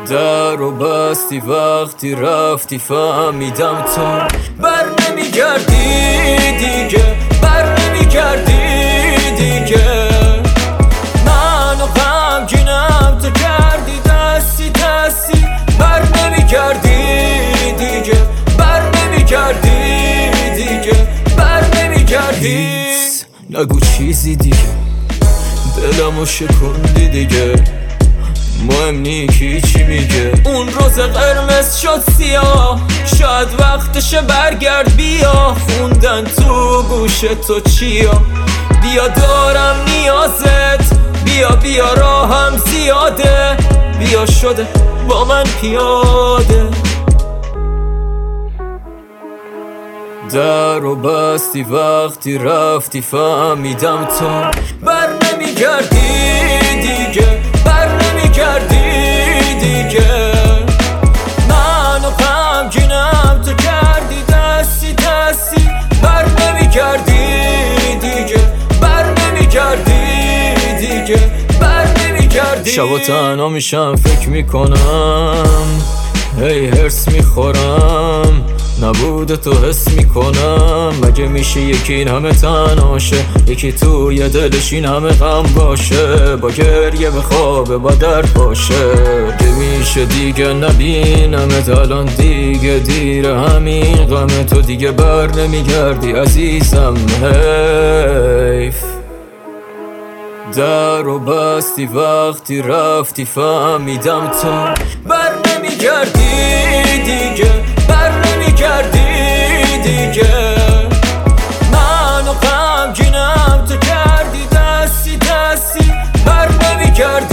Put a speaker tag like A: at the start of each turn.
A: در و بستی وقتی رفتی فهمیدم تو بر نمیگردی دیگه، بر نمیگردی دیگه. منو غمگینم تو کردی دستی دستی، بر نمیگردی دیگه، بر نمیگردی دیگه، بر نمیگردی. نگو چیزی دیگه، دلمو شکوندی دیگه، مهم نی کی چی میگه. اون روز قرمز شد سیاه، شاید وقتشه برگرد بیا. خوندن تو گوش تو چیا، بیا دارم نیازت، بیا بیا راهم زیاده، بیا شده با من پیاده. در و بستی وقتی رفتی فهمیدم تو بر نمیگردی دیگه، بر نمیگردی دیگه. منو غمگینم تو کردی دستی دستی، بر نمیگردی دیگه، بر نمیگردی دیگه، بر نمیگردی. شبا تنها میشم فکر میکنم، هی هرس میخورم، نبوده تو حس میکنم. مگه میشه یکی این همه تنهاشه، یکی توی دلش این همه غم باشه، با گریه بخوابه با درد باشه. که میشه دیگه نبینمت الان دیگه دیره، همین غم تو دیگه بر نمیگردی عزیزم حیف. در و بستی وقتی رفتی فهمیدم تو بر نمیگردی دیگه، بر نمیگردی دیگه. منو غمگینم تو کردی دستی دستی، بر نمیگردی